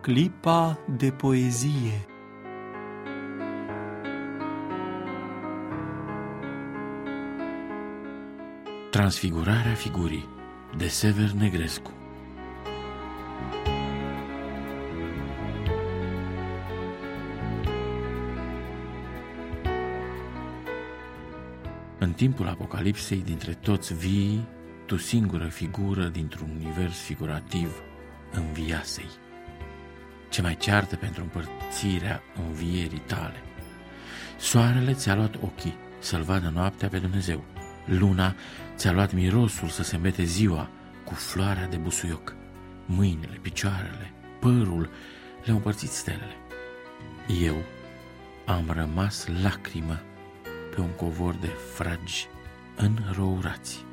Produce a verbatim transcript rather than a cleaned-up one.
clipa de poezie. Transfigurarea figurii de Sever Negrescu. În timpul apocalipsei, dintre toți vii, tu singură figură dintr-un univers figurativ înviasei. Ce mai ceartă pentru împărțirea învierii tale. Soarele ți-a luat ochii să-l vadă noaptea pe Dumnezeu. Luna ți-a luat mirosul să se îmbete ziua cu floarea de busuioc. Mâinile, picioarele, părul le-au împărțit stelele. Eu am rămas lacrimă pe un covor de fragi înrourați.